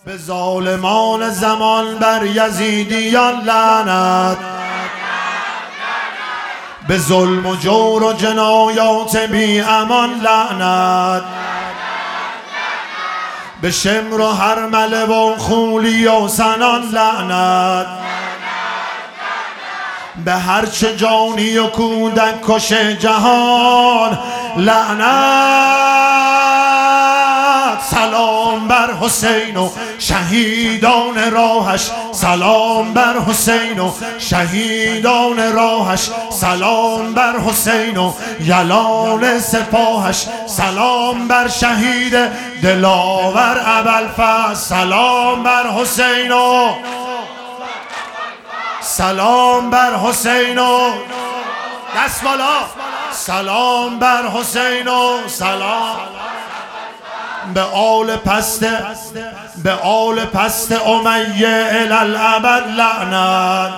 به ظالمان زمان بر یزیدیان لعنت، به ظلم و جور و جنایات بی امان لعنت، به شمر و هرمله و خولی و سنان لعنت، به هرچه جانی و کودک کش جهان لعنت. سلام بر حسین و شهیدان راهش، سلام بر حسین و شهیدان راهش، سلام بر حسین و یلان سپاهش، سلام بر شهید دلاور ابوالفضل، سلام بر حسین و سلام بر حسین و دست بالا، سلام بر حسین و سلام به آل پست امیه الالابد لعنت،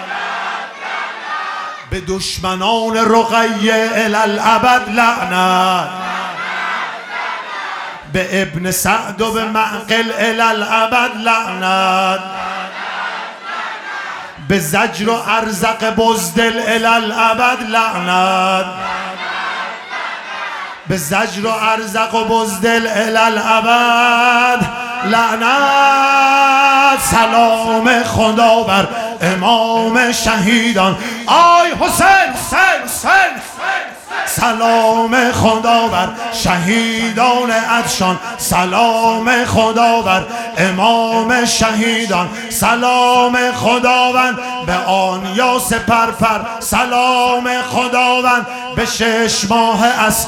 به دشمنان رقیه الالابد لعنت، به ابن سعد و به معقل الالابد لعنت، به زجر و ارزق بزدل الالابد لعنت، به زجر و ارزق و بزدل الالابد لعنت. سلام خدا بر امام شهیدان، آی حسین حسین حسین، سلام خدا بر شهیدان عطشان، سلام خدا بر امام شهیدان، سلام خداوند به آن یاس پرپر، سلام خداوند به 6 ماه